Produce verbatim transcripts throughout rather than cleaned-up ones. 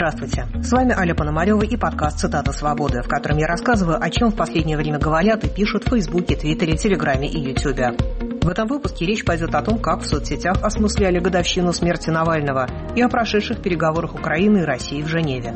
Здравствуйте, с вами Аля Пономарева и подкаст «Цитата свободы», в котором я рассказываю, о чем в последнее время говорят и пишут в Фейсбуке, Твиттере, Телеграме и Ютубе. В этом выпуске речь пойдет о том, как в соцсетях осмысляли годовщину смерти Навального и о прошедших переговорах Украины и России в Женеве.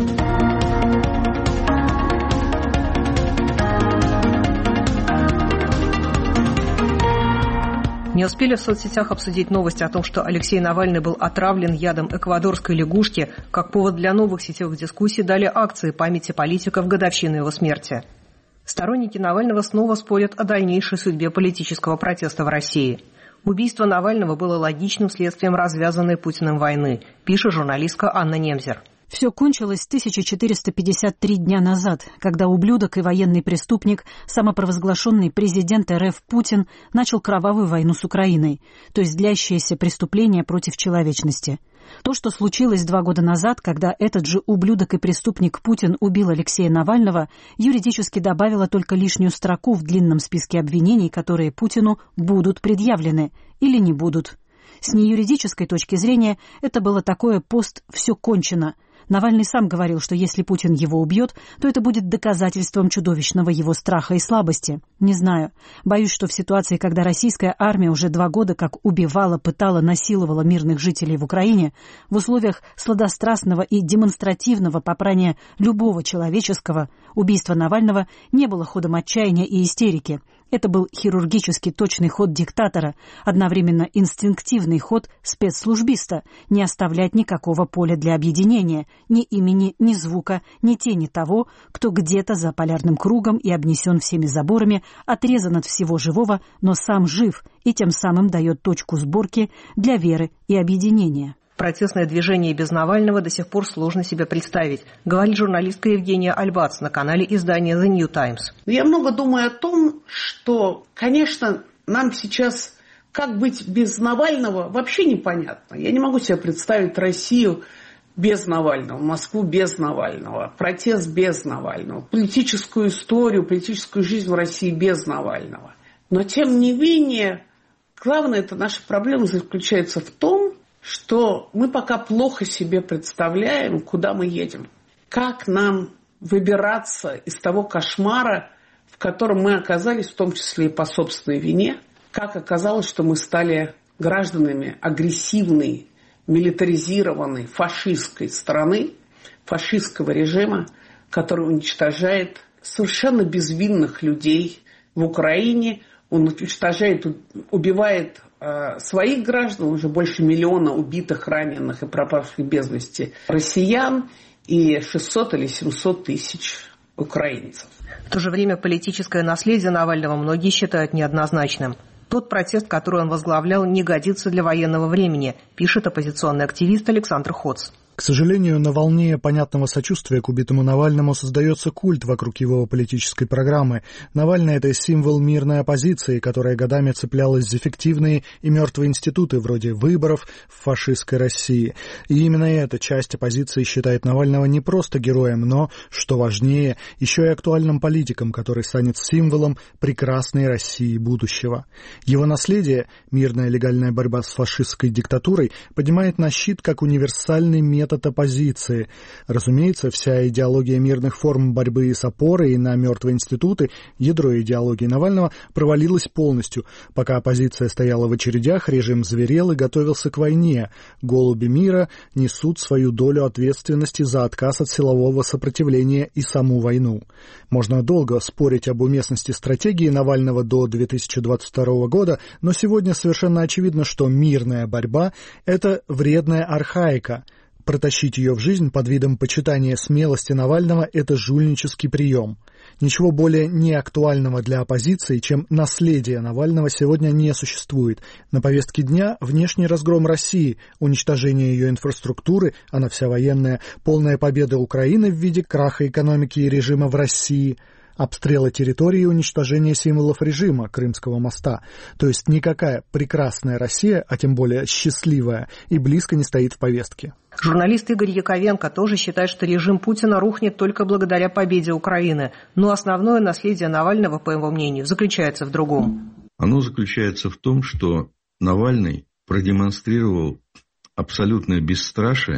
Не успели в соцсетях обсудить новость о том, что Алексей Навальный был отравлен ядом эквадорской лягушки, как повод для новых сетевых дискуссий дали акции памяти политика в годовщину его смерти. Сторонники Навального снова спорят о дальнейшей судьбе политического протеста в России. Убийство Навального было логичным следствием развязанной Путиным войны, пишет журналистка Анна Немзер. Все кончилось тысяча четыреста пятьдесят три дня назад, когда ублюдок и военный преступник, самопровозглашенный президент РФ Путин, начал кровавую войну с Украиной, то есть длящееся преступление против человечности. То, что случилось два года назад, когда этот же ублюдок и преступник Путин убил Алексея Навального, юридически добавило только лишнюю строку в длинном списке обвинений, которые Путину будут предъявлены или не будут. С неюридической точки зрения это было такое пост «все кончено». Навальный сам говорил, что если Путин его убьет, то это будет доказательством чудовищного его страха и слабости. Не знаю. Боюсь, что в ситуации, когда российская армия уже два года как убивала, пытала, насиловала мирных жителей в Украине, в условиях сладострастного и демонстративного попрания любого человеческого, убийство Навального не было ходом отчаяния и истерики. Это был хирургически точный ход диктатора, одновременно инстинктивный ход спецслужбиста, не оставлять никакого поля для объединения, ни имени, ни звука, ни тени того, кто где-то за полярным кругом и обнесен всеми заборами, отрезан от всего живого, но сам жив и тем самым дает точку сборки для веры и объединения. Протестное движение без Навального до сих пор сложно себе представить, говорит журналистка Евгения Альбац на канале издания The New Times. Я много думаю о том, что, конечно, нам сейчас как быть без Навального вообще непонятно. Я не могу себе представить Россию без Навального, Москву без Навального, протест без Навального, политическую историю, политическую жизнь в России без Навального. Но, тем не менее, главная эта наша проблема заключается в том, что мы пока плохо себе представляем, куда мы едем. Как нам выбираться из того кошмара, в котором мы оказались, в том числе и по собственной вине. Как оказалось, что мы стали гражданами агрессивной, милитаризированной, фашистской страны, фашистского режима, который уничтожает совершенно безвинных людей в Украине. Он уничтожает, убивает э, своих граждан, уже больше миллиона убитых, раненых и пропавших без вести россиян и шестьсот или семьсот тысяч украинцев. В то же время политическое наследие Навального многие считают неоднозначным. Тот протест, который он возглавлял, не годится для военного времени, пишет оппозиционный активист Александр Хоц. К сожалению, на волне понятного сочувствия к убитому Навальному создается культ вокруг его политической программы. Навальный – это символ мирной оппозиции, которая годами цеплялась за фиктивные и мертвые институты вроде выборов в фашистской России. И именно эта часть оппозиции считает Навального не просто героем, но, что важнее, еще и актуальным политиком, который станет символом прекрасной России будущего. Его наследие, мирная легальная борьба с фашистской диктатурой, поднимает на щит как универсальный метод от оппозиции. Разумеется, вся идеология мирных форм борьбы с опорой на мертвые институты, ядро идеологии Навального, провалилась полностью. Пока оппозиция стояла в очередях, режим зверел и готовился к войне. Голуби мира несут свою долю ответственности за отказ от силового сопротивления и саму войну. Можно долго спорить об уместности стратегии Навального до две тысячи двадцать второго года, но сегодня совершенно очевидно, что мирная борьба – это вредная архаика. Протащить ее в жизнь под видом почитания смелости Навального – это жульнический прием. Ничего более неактуального для оппозиции, чем наследие Навального, сегодня не существует. На повестке дня внешний разгром России, уничтожение ее инфраструктуры, она вся военная, полная победа Украины в виде краха экономики и режима в России – обстрела территории и уничтожения символов режима Крымского моста. То есть никакая прекрасная Россия, а тем более счастливая, и близко не стоит в повестке. Журналист Игорь Яковенко тоже считает, что режим Путина рухнет только благодаря победе Украины. Но основное наследие Навального, по его мнению, заключается в другом. Оно заключается в том, что Навальный продемонстрировал абсолютное бесстрашие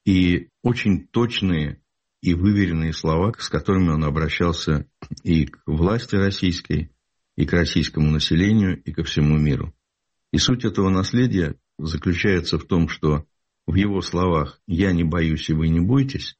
и очень точные и выверенные слова, с которыми он обращался и к власти российской, и к российскому населению, и ко всему миру. И суть этого наследия заключается в том, что в его словах «я не боюсь, и вы не бойтесь»,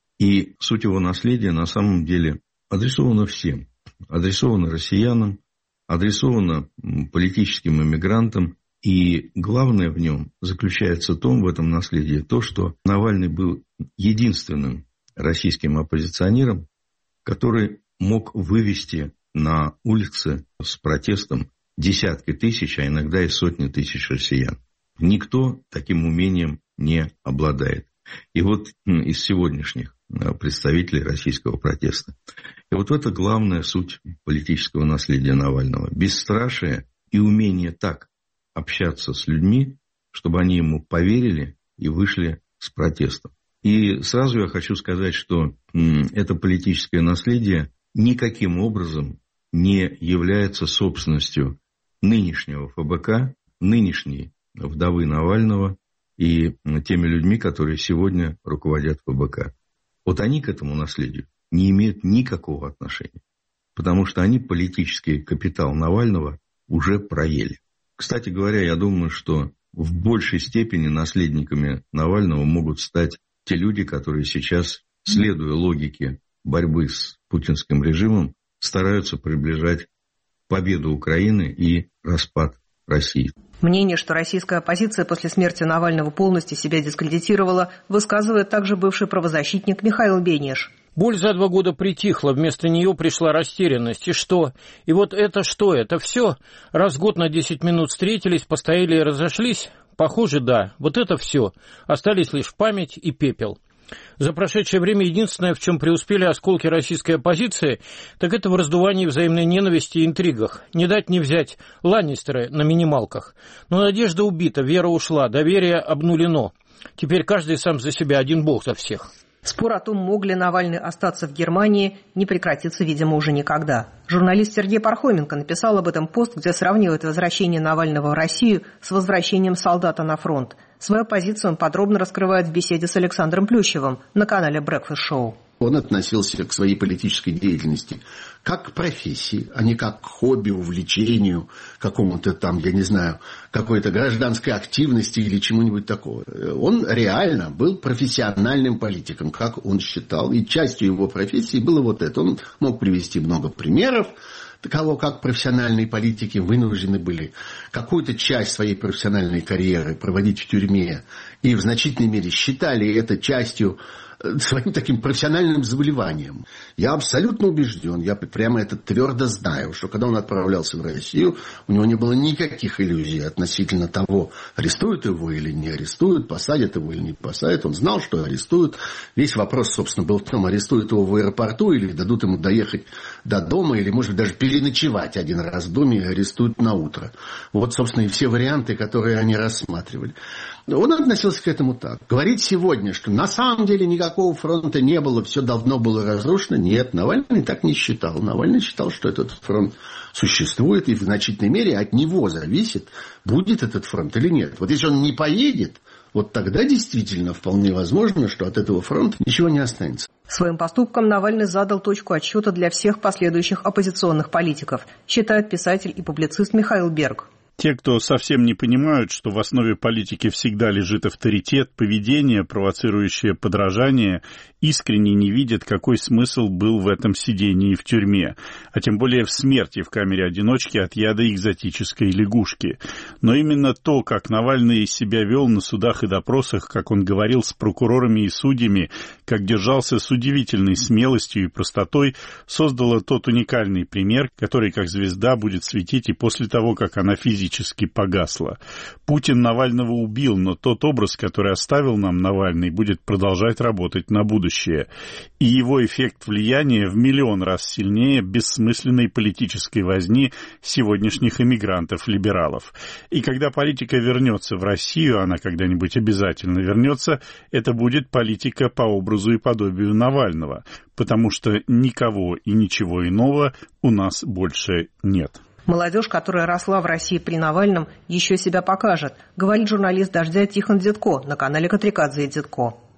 и суть его наследия на самом деле адресована всем. Адресована россиянам, адресована политическим эмигрантам. И главное в нем заключается в том, в этом наследии, то, что Навальный был единственным российским оппозиционером, который мог вывести на улицы с протестом десятки тысяч, а иногда и сотни тысяч россиян. Никто таким умением не обладает. И вот из сегодняшних представителей российского протеста. И вот это главная суть политического наследия Навального. Бесстрашие и умение так общаться с людьми, чтобы они ему поверили и вышли с протестом. И сразу я хочу сказать, что это политическое наследие никаким образом не является собственностью нынешнего эф бэ ка, нынешней вдовы Навального и теми людьми, которые сегодня руководят эф бэ ка. Вот они к этому наследию не имеют никакого отношения, потому что они политический капитал Навального уже проели. Кстати говоря, я думаю, что в большей степени наследниками Навального могут стать те люди, которые сейчас, следуя логике борьбы с путинским режимом, стараются приближать победу Украины и распад России. Мнение, что российская оппозиция после смерти Навального полностью себя дискредитировала, высказывает также бывший правозащитник Михаил Бенеш. Боль за два года притихла, вместо нее пришла растерянность. И что? И вот это что? Это все? Раз в год на десять минут встретились, постояли и разошлись? Похоже, да. Вот это все. Остались лишь память и пепел. За прошедшее время единственное, в чем преуспели осколки российской оппозиции, так это в раздувании взаимной ненависти и интригах. Не дать не взять Ланнистеры на минималках. Но надежда убита, вера ушла, доверие обнулено. Теперь каждый сам за себя, один бог за всех. Спор о том, мог ли Навальный остаться в Германии, не прекратится, видимо, уже никогда. Журналист Сергей Пархоменко написал об этом пост, где сравнивает возвращение Навального в Россию с возвращением солдата на фронт. Свою позицию он подробно раскрывает в беседе с Александром Плющевым на канале Breakfast Show. Он относился к своей политической деятельности как к профессии, а не как к хобби, увлечению, какому-то там, я не знаю, какой-то гражданской активности или чему-нибудь такого. Он реально был профессиональным политиком, как он считал. И частью его профессии было вот это. Он мог привести много примеров того, как профессиональные политики вынуждены были какую-то часть своей профессиональной карьеры проводить в тюрьме. И в значительной мере считали это частью своим таким профессиональным заболеванием. Я абсолютно убежден, я прямо это твердо знаю, что когда он отправлялся в Россию, у него не было никаких иллюзий относительно того, арестуют его или не арестуют, посадят его или не посадят. Он знал, что арестуют. Весь вопрос, собственно, был в том, арестуют его в аэропорту или дадут ему доехать до дома, или, может быть, даже переночевать один раз в доме и арестуют на утро. Вот, собственно, и все варианты, которые они рассматривали. Он относился к этому так. Говорить сегодня, что на самом деле никакого фронта не было, все давно было разрушено. Нет, Навальный так не считал. Навальный считал, что этот фронт существует, и в значительной мере от него зависит, будет этот фронт или нет. Вот если он не поедет, вот тогда действительно вполне возможно, что от этого фронта ничего не останется. Своим поступком Навальный задал точку отсчета для всех последующих оппозиционных политиков, считает писатель и публицист Михаил Берг. Те, кто совсем не понимают, что в основе политики всегда лежит авторитет, поведение, провоцирующее подражание, искренне не видят, какой смысл был в этом сидении в тюрьме, а тем более в смерти в камере одиночки от яда экзотической лягушки. Но именно то, как Навальный себя вел на судах и допросах, как он говорил с прокурорами и судьями, как держался с удивительной смелостью и простотой, создало тот уникальный пример, который, как звезда, будет светить и после того, как она физически погасла. Путин Навального убил, но тот образ, который оставил нам Навальный, будет продолжать работать на будущее. И его эффект влияния в миллион раз сильнее бессмысленной политической возни сегодняшних эмигрантов-либералов. И когда политика вернется в Россию, она когда-нибудь обязательно вернется, это будет политика по образу и подобию Навального, потому что никого и ничего иного у нас больше нет. Молодежь, которая росла в России при Навальном, еще себя покажет, говорит журналист «Дождя» Тихон Дзитко на канале Катрикадзе и Дзитко.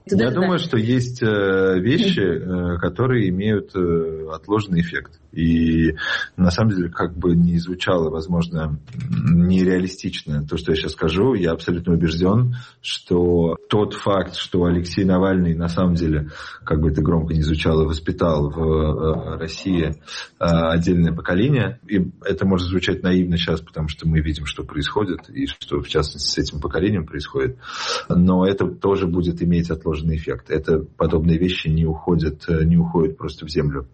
Я думаю, что есть вещи, которые имеют отложенный эффект. И на самом деле, как бы ни звучало, возможно, нереалистично то, что я сейчас скажу, я абсолютно убежден, что тот факт, что Алексей Навальный на самом деле, как бы это громко ни звучало, воспитал в России отдельное поколение, и это может звучать наивно сейчас, потому что мы видим, что происходит, и что, в частности, с этим поколением происходит, но это тоже будет иметь отложенный эффект. Это подобные вещи не уходят, не уходят просто в землю.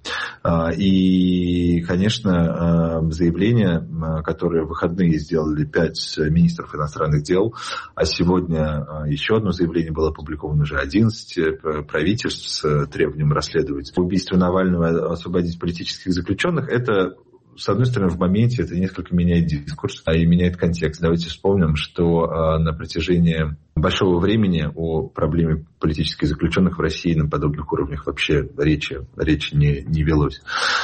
И, конечно, заявление, которое в выходные сделали пять министров иностранных дел, а сегодня еще одно заявление было опубликовано уже одиннадцать правительств с требованием расследовать убийство Навального, освободить политических заключенных, это, с одной стороны, в моменте это несколько меняет дискурс, а и меняет контекст. Давайте вспомним, что э, на протяжении большого времени о проблеме политических заключенных в России на подобных уровнях вообще речи, речи не, не велось.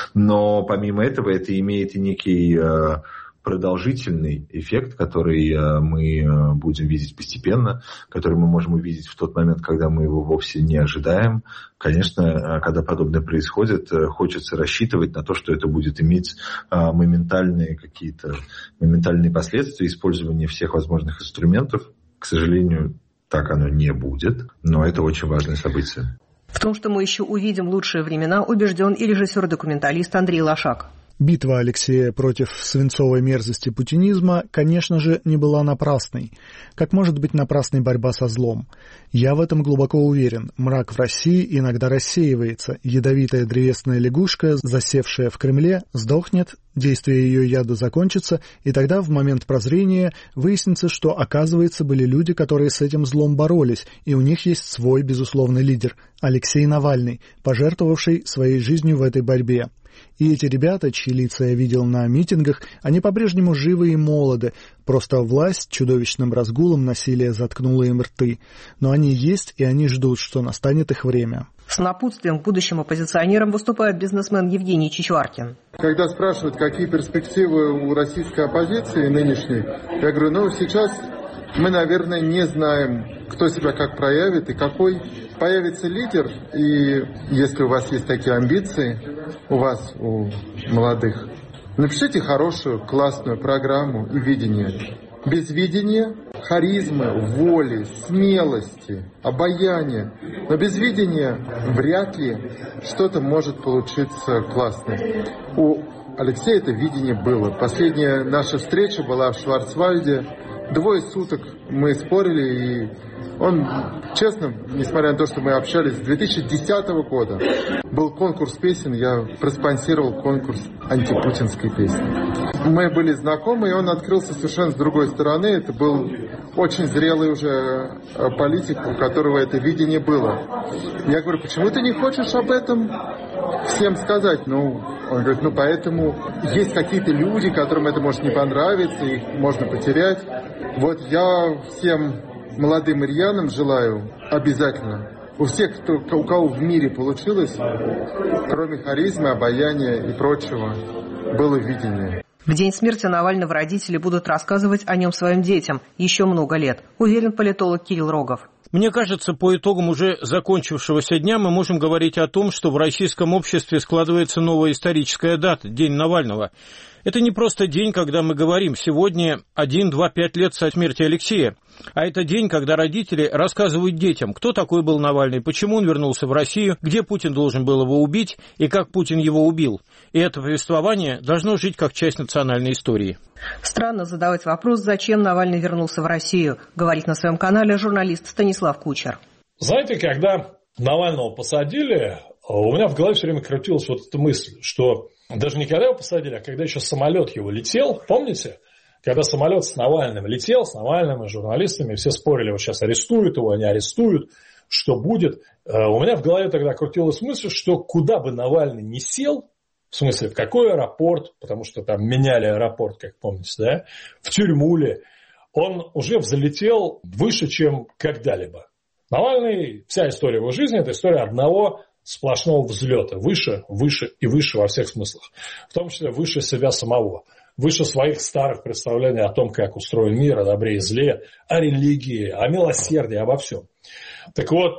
Но помимо этого это имеет и некий э, продолжительный эффект, который э, мы э, будем видеть постепенно, который мы можем увидеть в тот момент, когда мы его вовсе не ожидаем. Конечно, когда подобное происходит, хочется рассчитывать на то, что это будет иметь моментальные какие-то моментальные последствия использования всех возможных инструментов. К сожалению, так оно не будет, но это очень важное событие. В том, что мы еще увидим лучшие времена, убежден и режиссер-документалист Андрей Лошак. Битва Алексея против свинцовой мерзости путинизма, конечно же, не была напрасной. Как может быть напрасной борьба со злом? Я в этом глубоко уверен. Мрак в России иногда рассеивается. Ядовитая древесная лягушка, засевшая в Кремле, сдохнет, действие ее яда закончится, и тогда в момент прозрения выяснится, что, оказывается, были люди, которые с этим злом боролись, и у них есть свой, безусловный лидер – Алексей Навальный, пожертвовавший своей жизнью в этой борьбе. И эти ребята, чьи лица я видел на митингах, они по-прежнему живы и молоды, просто власть чудовищным разгулом насилия заткнула им рты. Но они есть, и они ждут, что настанет их время. С напутствием к будущим оппозиционерам выступает бизнесмен Евгений Чичваркин. Когда спрашивают, какие перспективы у российской оппозиции нынешней, я говорю, ну сейчас мы, наверное, не знаем, кто себя как проявит и какой появится лидер. И если у вас есть такие амбиции, у вас, у молодых, напишите хорошую, классную программу и видение. Без видения, харизмы, воли, смелости, обаяния. Но без видения вряд ли что-то может получиться классное. У Алексея это видение было. Последняя наша встреча была в Шварцвальде. Двое суток мы спорили, и он, честно, несмотря на то, что мы общались с две тысячи десятого года, был конкурс песен, я проспонсировал конкурс антипутинской песни. Мы были знакомы, и он открылся совершенно с другой стороны. Это был очень зрелый уже политик, у которого это видение было. Я говорю, почему ты не хочешь об этом всем сказать? Ну, он говорит, ну поэтому есть какие-то люди, которым это может не понравиться, их можно потерять. Вот я всем молодым рьянам желаю обязательно, у всех, кто, у кого в мире получилось, кроме харизмы, обаяния и прочего, было видение. В день смерти Навального родители будут рассказывать о нем своим детям еще много лет, уверен политолог Кирилл Рогов. Мне кажется, по итогам уже закончившегося дня мы можем говорить о том, что в российском обществе складывается новая историческая дата – День Навального. Это не просто день, когда мы говорим «сегодня один, два, пять лет со смерти Алексея», а это день, когда родители рассказывают детям, кто такой был Навальный, почему он вернулся в Россию, где Путин должен был его убить и как Путин его убил. И это повествование должно жить как часть национальной истории. Странно задавать вопрос, зачем Навальный вернулся в Россию, говорит на своем канале журналист Станислав Кучер. Знаете, когда Навального посадили, у меня в голове все время крутилась вот эта мысль, что даже не когда его посадили, а когда еще самолет его летел, помните? Когда самолет с Навальным летел, с Навальным и журналистами, все спорили, вот сейчас арестуют его, не арестуют, что будет. У меня в голове тогда крутилась мысль, что куда бы Навальный ни сел, в смысле, в какой аэропорт, потому что там меняли аэропорт, как помните, да, в тюрьму ли, он уже взлетел выше, чем когда-либо. Навальный, вся история его жизни, это история одного сплошного взлета, выше, выше и выше во всех смыслах, в том числе выше себя самого, выше своих старых представлений о том, как устроен мир, о добре и зле, о религии, о милосердии, обо всем. Так вот,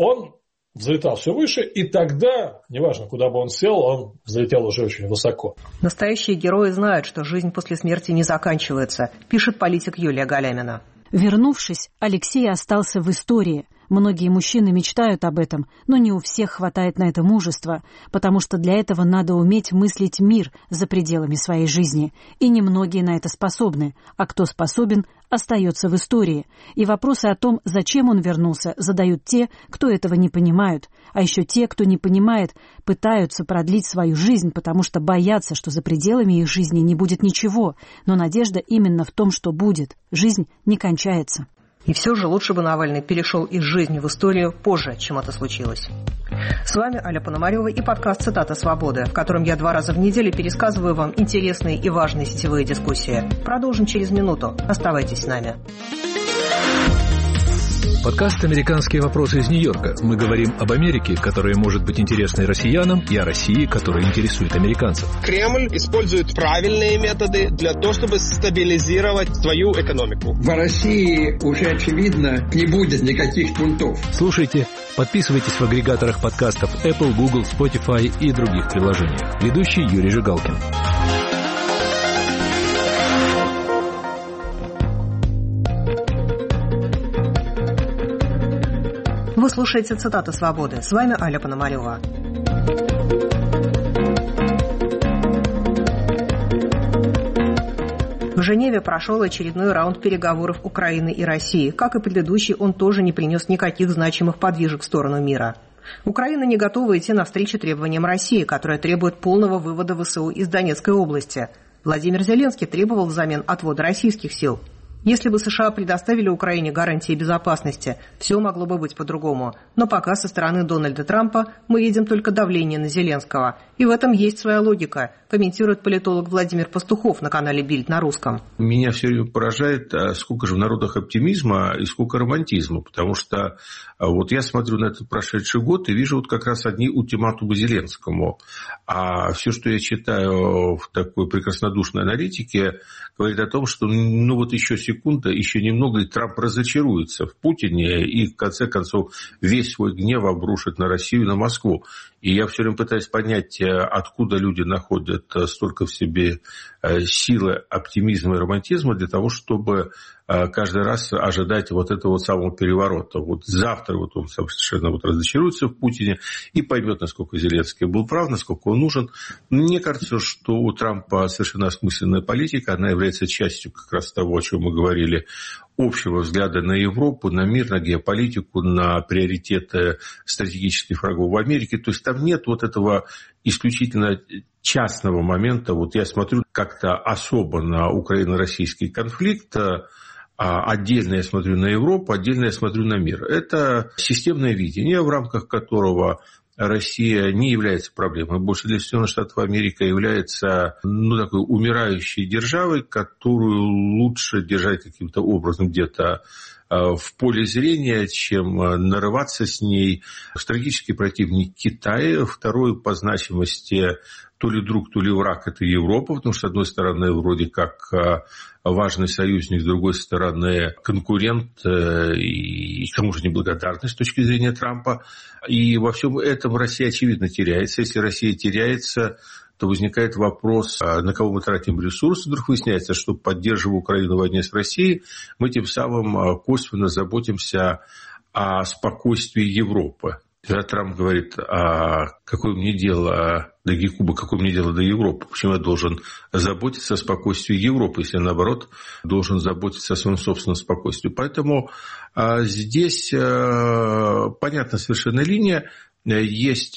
он взлетал все выше, и тогда, неважно, куда бы он сел, он взлетел уже очень высоко. Настоящие герои знают, что жизнь после смерти не заканчивается, пишет политик Юлия Галямина. Вернувшись, Алексей остался в истории. Многие мужчины мечтают об этом, но не у всех хватает на это мужества, потому что для этого надо уметь мыслить мир за пределами своей жизни. И немногие на это способны, а кто способен, остается в истории. И вопросы о том, зачем он вернулся, задают те, кто этого не понимают. А еще те, кто не понимает, пытаются продлить свою жизнь, потому что боятся, что за пределами их жизни не будет ничего. Но надежда именно в том, что будет. Жизнь не кончается. И все же лучше бы Навальный перешел из жизни в историю позже, чем это случилось. С вами Аля Пономарева и подкаст «Цитата свободы», в котором я два раза в неделю пересказываю вам интересные и важные сетевые дискуссии. Продолжим через минуту. Оставайтесь с нами. Подкаст «Американские вопросы» из Нью-Йорка. Мы говорим об Америке, которая может быть интересной россиянам, и о России, которая интересует американцев. Кремль использует правильные методы для того, чтобы стабилизировать свою экономику. В России уже, очевидно, не будет никаких пунктов. Слушайте, подписывайтесь в агрегаторах подкастов Apple, Google, Spotify и других приложениях. Ведущий Юрий Жигалкин. Вы слушаете «Цитаты свободы». С вами Аля Пономарева. В Женеве прошел очередной раунд переговоров Украины и России. Как и предыдущий, он тоже не принес никаких значимых подвижек в сторону мира. Украина не готова идти навстречу требованиям России, которая требует полного вывода ВСУ из Донецкой области. Владимир Зеленский требовал взамен отвода российских сил. Если бы США предоставили Украине гарантии безопасности, все могло бы быть по-другому. Но пока со стороны Дональда Трампа мы видим только давление на Зеленского. И в этом есть своя логика, комментирует политолог Владимир Пастухов на канале «Бильд» на русском. Меня все время поражает, сколько же в народах оптимизма и сколько романтизма. Потому что вот я смотрю на этот прошедший год и вижу вот как раз одни ультиматумы Зеленскому. А все, что я читаю в такой прекраснодушной аналитике, говорит о том, что ну вот еще секунда, еще немного, и Трамп разочаруется в Путине и, в конце концов, весь свой гнев обрушит на Россию и на Москву. И я все время пытаюсь понять, откуда люди находят столько в себе силы оптимизма и романтизма для того, чтобы каждый раз ожидать вот этого вот самого переворота. Вот завтра вот он совершенно вот разочаруется в Путине и поймет, насколько Зеленский был прав, насколько он нужен. Мне кажется, что у Трампа совершенно осмысленная политика, она является частью как раз того, о чем мы говорили, общего взгляда на Европу, на мир, на геополитику, на приоритеты стратегических врагов в Америке. То есть там нет вот этого исключительно частного момента. Вот я смотрю как-то особо на украино-российский конфликт, отдельно я смотрю на Европу, отдельно я смотрю на мир. Это системное видение, в рамках которого Россия не является проблемой. Больше для Соединенных Штатов Америки является ну, такой умирающей державой, которую лучше держать каким-то образом где-то в поле зрения, чем нарываться с ней. Стратегический противник Китая, второй по значимости то ли друг, то ли враг – это Европа, потому что, с одной стороны, вроде как важный союзник, с другой стороны, конкурент и, к тому же, неблагодарный с точки зрения Трампа. И во всем этом Россия, очевидно, теряется. Если Россия теряется, то возникает вопрос, на кого мы тратим ресурсы. Вдруг выясняется, что, поддерживая Украину в войне с Россией, мы тем самым косвенно заботимся о спокойствии Европы. Когда Трамп говорит, а какое мне дело до Гекуба, какое мне дело до Европы, почему я должен заботиться о спокойствии Европы, если, наоборот, должен заботиться о своем собственном спокойствии. Поэтому а, здесь а, понятна совершенно линия. Есть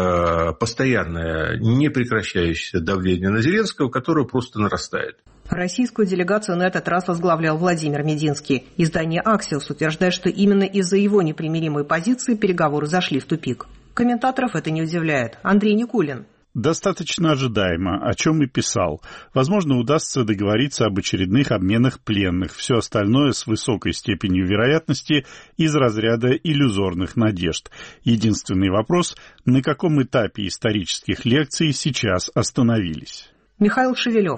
постоянное, непрекращающееся давление на Зеленского, которое просто нарастает. Российскую делегацию на этот раз возглавлял Владимир Мединский. Издание «Аксиос» утверждает, что именно из-за его непримиримой позиции переговоры зашли в тупик. Комментаторов это не удивляет. Андрей Никулин. Достаточно ожидаемо, о чем и писал. Возможно, удастся договориться об очередных обменах пленных. Все остальное с высокой степенью вероятности из разряда иллюзорных надежд. Единственный вопрос, на каком этапе исторических лекций сейчас остановились. Михаил Шевелев.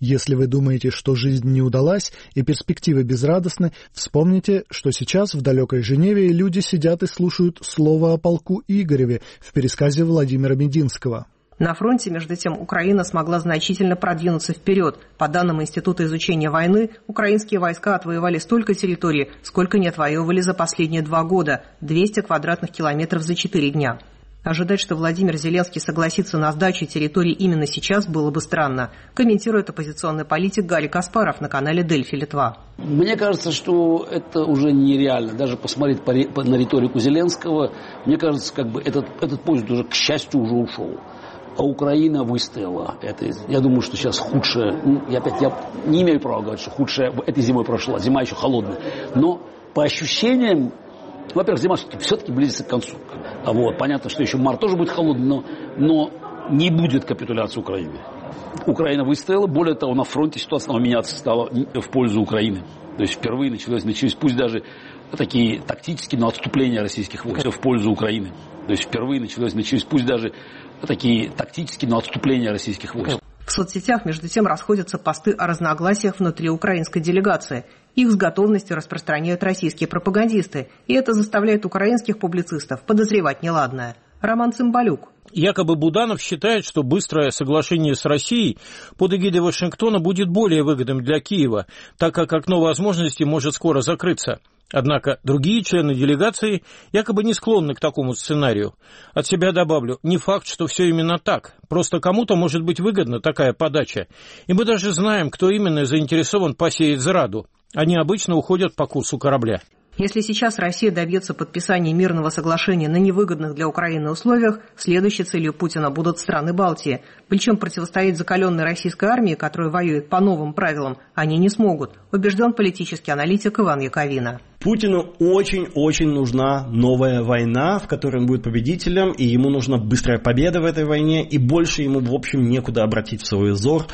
Если вы думаете, что жизнь не удалась и перспективы безрадостны, вспомните, что сейчас в далекой Женеве люди сидят и слушают слово о полку Игореве в пересказе Владимира Мединского. На фронте, между тем, Украина смогла значительно продвинуться вперед. По данным Института изучения войны, украинские войска отвоевали столько территорий, сколько не отвоевывали за последние два года – двести квадратных километров за четыре дня. Ожидать, что Владимир Зеленский согласится на сдачу территорий именно сейчас, было бы странно, комментирует оппозиционный политик Гарри Каспаров на канале Дельфи Литва. Мне кажется, что это уже нереально. Даже посмотреть на риторику Зеленского, мне кажется, как бы этот, этот поезд уже, к счастью, уже ушел. А Украина выстояла. Это, я думаю, что сейчас худшее, ну, я опять я не имею права говорить, что худшее этой зимой прошла. Зима еще холодная. Но по ощущениям, во-первых, зима все-таки близится к концу. А вот, понятно, что еще март тоже будет холодный, но, но не будет капитуляции Украины. Украина выстояла. Более того, на фронте ситуация стала меняться стала в пользу Украины. То есть впервые началось, начались, пусть даже такие тактические, но отступления российских войск в пользу Украины. То есть впервые началось, начались, пусть даже такие тактические, но отступления российских войск. В соцсетях, между тем, расходятся посты о разногласиях внутри украинской делегации. Их с готовностью распространяют российские пропагандисты, и это заставляет украинских публицистов подозревать неладное. Роман Цымбалюк. Якобы Буданов считает, что быстрое соглашение с Россией под эгидой Вашингтона будет более выгодным для Киева, так как окно возможностей может скоро закрыться. Однако другие члены делегации якобы не склонны к такому сценарию. От себя добавлю, не факт, что все именно так. Просто кому-то может быть выгодна такая подача. И мы даже знаем, кто именно заинтересован посеять зраду. Они обычно уходят по курсу корабля. Если сейчас Россия добьется подписания мирного соглашения на невыгодных для Украины условиях, следующей целью Путина будут страны Балтии. Причем противостоять закаленной российской армии, которая воюет по новым правилам, они не смогут, убежден политический аналитик Иван Яковина. Путину очень-очень нужна новая война, в которой он будет победителем, и ему нужна быстрая победа в этой войне, и больше ему, в общем, некуда обратить в свой взор,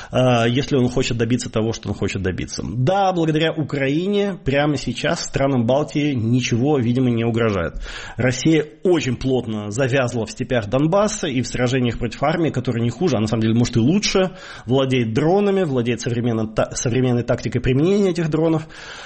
если он хочет добиться того, что он хочет добиться. Да, благодаря Украине прямо сейчас странам Балтии ничего, видимо, не угрожает. Россия очень плотно завязла в степях Донбасса и в сражениях против армии, которая не хуже, а на самом деле, может, и лучше, владеет дронами, владеет современной, современной тактикой применения этих дронов,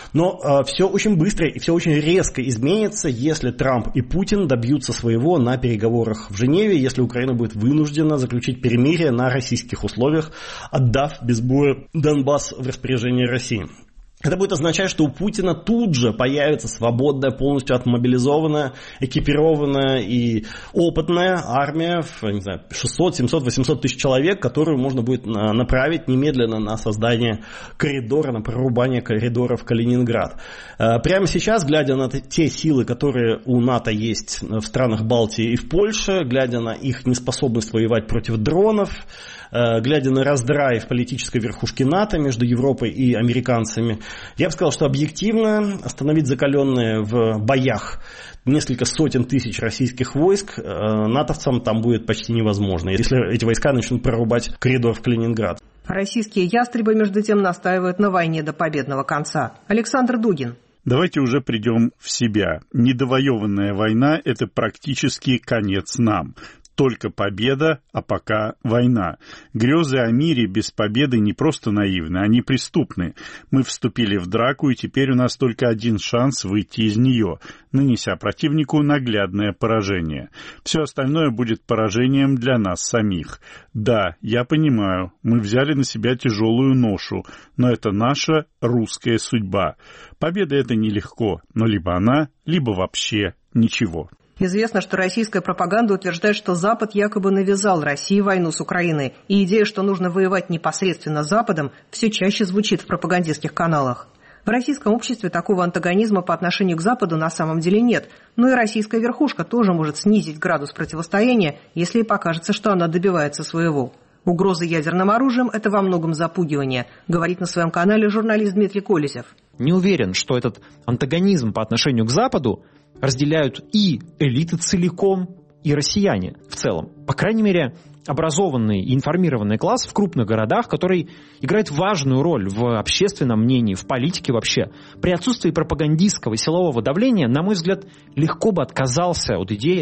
но все очень быстро и все очень резко изменится, если Трамп и Путин добьются своего на переговорах в Женеве, если Украина будет вынуждена заключить перемирие на российских условиях, отдав без боя Донбасс в распоряжение России. Это будет означать, что у Путина тут же появится свободная, полностью отмобилизованная, экипированная и опытная армия в не знаю, шестьсот, семьсот, восемьсот тысяч человек, которую можно будет направить немедленно на создание коридора, на прорубание коридора в Калининград. Прямо сейчас, глядя на те силы, которые у НАТО есть в странах Балтии и в Польше, глядя на их неспособность воевать против дронов, глядя на раздрай в политической верхушке НАТО между Европой и американцами, я бы сказал, что объективно остановить закаленные в боях несколько сотен тысяч российских войск натовцам там будет почти невозможно, если эти войска начнут прорубать коридор в Калининград. Российские ястребы, между тем, настаивают на войне до победного конца. Александр Дугин. Давайте уже придем в себя. Недовоеванная война – это практически конец нам. Только победа, а пока война. Грезы о мире без победы не просто наивны, они преступны. Мы вступили в драку, и теперь у нас только один шанс выйти из нее, нанеся противнику наглядное поражение. Все остальное будет поражением для нас самих. Да, я понимаю, мы взяли на себя тяжелую ношу, но это наша русская судьба. Победа — это нелегко, но либо она, либо вообще ничего. Известно, что российская пропаганда утверждает, что Запад якобы навязал России войну с Украиной, и идея, что нужно воевать непосредственно с Западом, все чаще звучит в пропагандистских каналах. В российском обществе такого антагонизма по отношению к Западу на самом деле нет, но и российская верхушка тоже может снизить градус противостояния, если ей покажется, что она добивается своего. Угроза ядерным оружием – это во многом запугивание, говорит на своем канале журналист Дмитрий Колесев. Не уверен, что этот антагонизм по отношению к Западу разделяют и элиты целиком, и россияне в целом. По крайней мере, образованный и информированный класс в крупных городах, который играет важную роль в общественном мнении, в политике вообще. При отсутствии пропагандистского и силового давления, на мой взгляд, легко бы отказался от идеи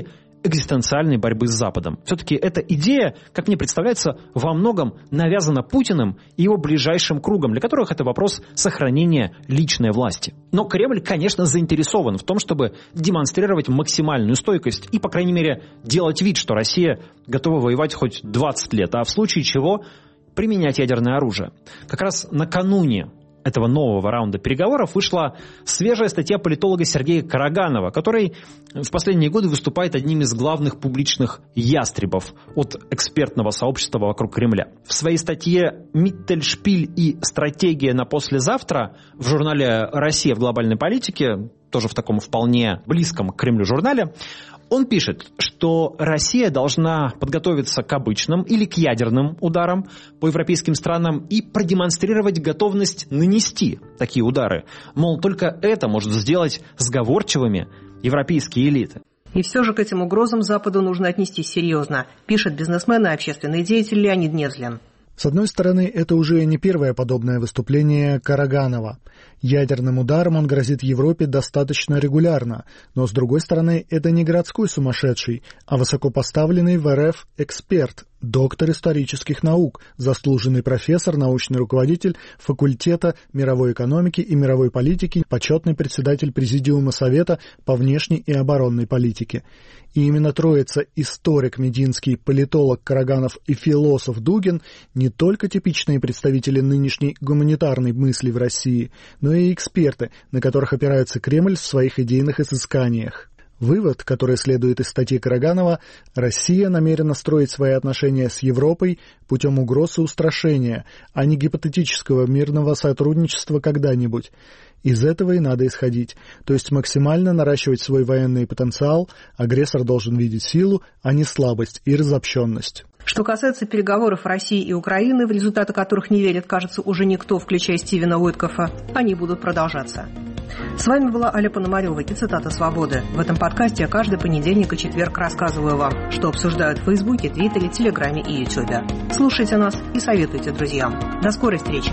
экзистенциальной борьбы с Западом. Все-таки эта идея, как мне представляется, во многом навязана Путиным и его ближайшим кругом, для которых это вопрос сохранения личной власти. Но Кремль, конечно, заинтересован в том, чтобы демонстрировать максимальную стойкость и, по крайней мере, делать вид, что Россия готова воевать хоть двадцать лет, а в случае чего применять ядерное оружие. Как раз накануне этого нового раунда переговоров вышла свежая статья политолога Сергея Караганова, который в последние годы выступает одним из главных публичных ястребов от экспертного сообщества вокруг Кремля. В своей статье «Миттельшпиль и стратегия на послезавтра» в журнале «Россия в глобальной политике», тоже в таком вполне близком к Кремлю журнале, он пишет, что Россия должна подготовиться к обычным или к ядерным ударам по европейским странам и продемонстрировать готовность нанести такие удары. Мол, только это может сделать сговорчивыми европейские элиты. И все же к этим угрозам Западу нужно отнестись серьезно, пишет бизнесмен и общественный деятель Леонид Невзлин. С одной стороны, это уже не первое подобное выступление Караганова. Ядерным ударом он грозит Европе достаточно регулярно, но с другой стороны, это не городской сумасшедший, а высокопоставленный в эр эф эксперт, доктор исторических наук, заслуженный профессор, научный руководитель факультета мировой экономики и мировой политики, почетный председатель Президиума Совета по внешней и оборонной политике. И именно троица историк Мединский, политолог Караганов и философ Дугин не только типичные представители нынешней гуманитарной мысли в России, но и эксперты, на которых опирается Кремль в своих идейных изысканиях. Вывод, который следует из статьи Караганова: Россия намерена строить свои отношения с Европой путем угроз и устрашения, а не гипотетического мирного сотрудничества когда-нибудь. Из этого и надо исходить, то есть максимально наращивать свой военный потенциал. Агрессор должен видеть силу, а не слабость и разобщенность. Что касается переговоров России и Украины, в результаты которых не верит, кажется, уже никто, включая Стивена Уиткофа, они будут продолжаться. С вами была Аля Пономарева и цитата «Свободы». В этом подкасте я каждый понедельник и четверг рассказываю вам, что обсуждают в Фейсбуке, Твиттере, Телеграме и Ютубе. Слушайте нас и советуйте друзьям. До скорой встречи!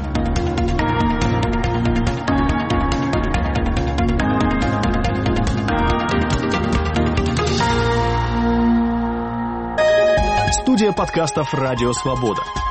Студия подкастов «Радио Свобода».